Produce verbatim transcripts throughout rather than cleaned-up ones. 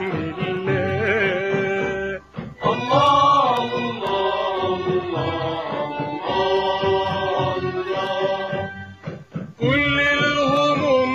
اسم الله. الله الله الله الله. كل الهموم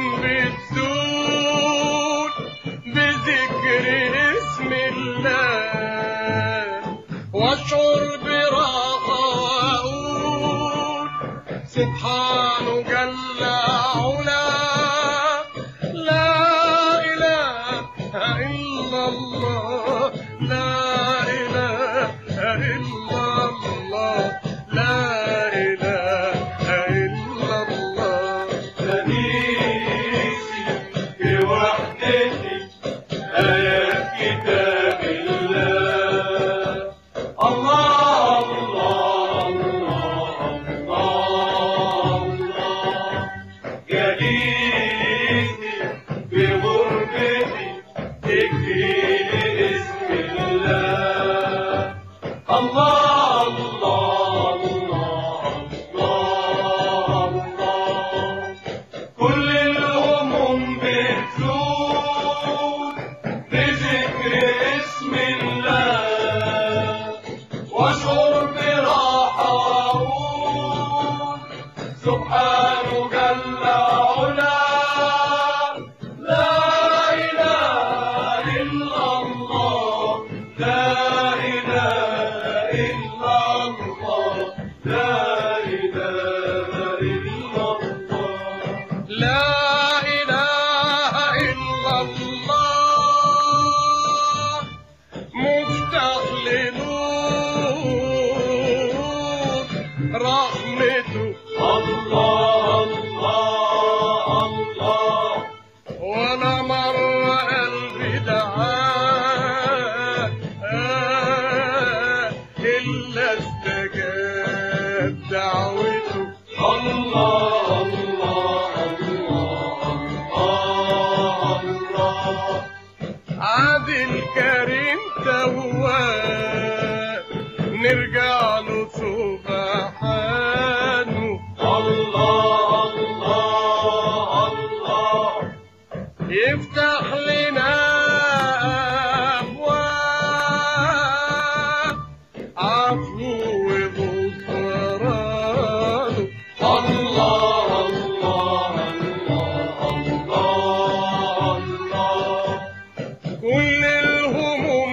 بتزول بذكر اسم الله، واشعر براحة واقول سبحانه جل علاه. لا إله إلا الله، لا إله إلا الله، لا إله إلا الله. أنيسي بوحدتي آيات كتاب الله. الله الله الله الله. جليسي بغربتي تكفيني اسم الله. الله الله الله الله. كل الهموم بتزول بذكر اسم الله، واشعر براحة واقول سبحانه جل علاه. لا إله إلا الله، لا إله إلا الله، لا إله إلا الله. لا إله إلا الله، مفتاح لنور رحمته. الله الله الله. ولا مرة قلبي دعاه إلا استجاب دعوته. الله الله الله الله. عادل كريم تواب نرجع له سبحانه. الله الله الله. يفتح لنا أبواب عفو وغفرانه. الله الله الله الله. كل الهموم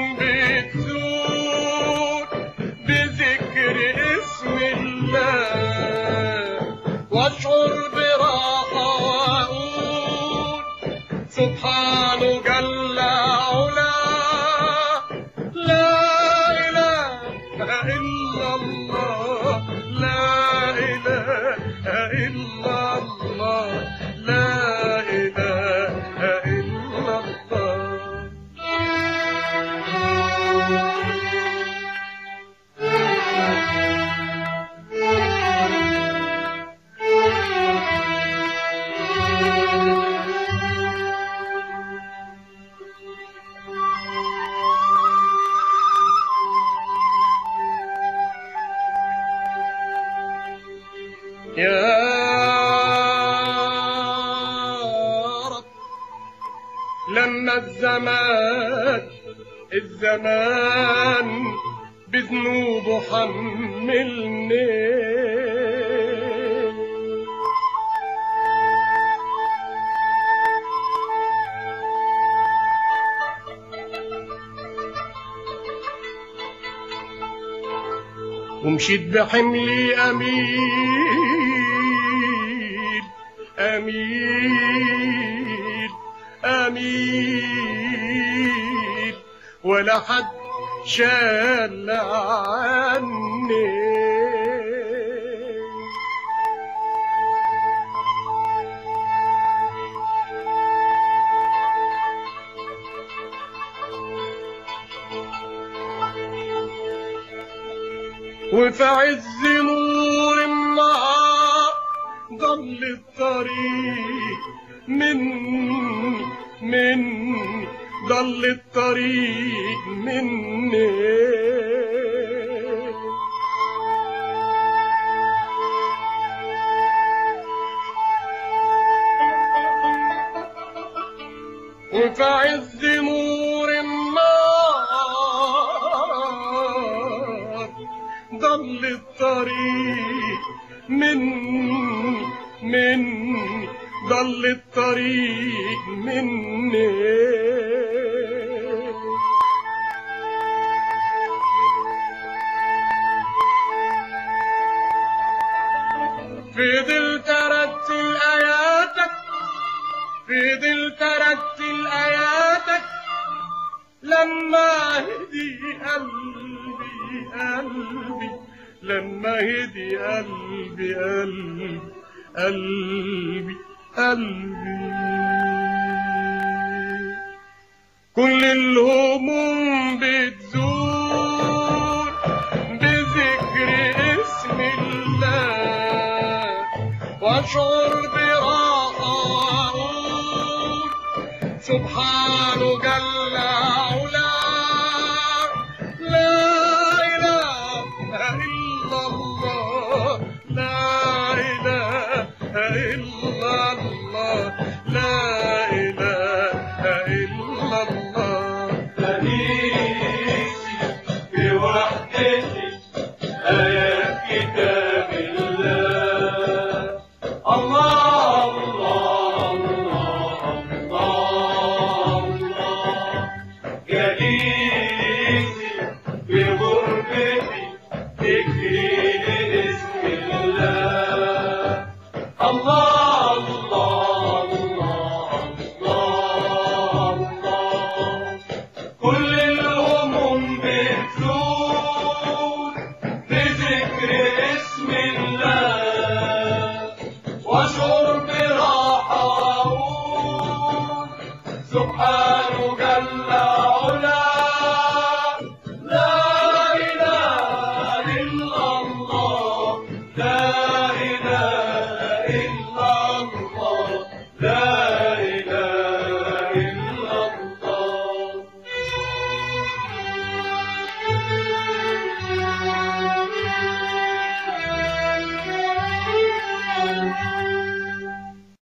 بتزول بذكر اسم الله، واشعر براحة واقول سبحانه جل علاه. لا إله إلا الله، لا إله إلا الله، لا إله إلا الله. يا رب لما الزمان الزمان بذنوبه حملني، ومشيت بحملي أميل أميل أميل، ولا حد شال عني. وفي عز نور النهار ضل الطريق من من ضل الطريق مني، وفي عز نور النهار ضل الطريق من من ضل الطريق مني. فضلت ارتل اياتك فضلت ارتل اياتك لما هدي قلبي قلبي لما هدي قلبي قلبي قلبي قلبي. كل الهموم بتزول بذكر اسم الله، واشعر براحة واقول سبحانه جل علاه. لا إله إلا الله، لا إله إلا الله، لا إله إلا الله. أنيسي بوحدتي آيات كتاب الله. الله الله الله الله الله. جليسي بغربتي تكفيني اسم الله. الله الله الله الله. كل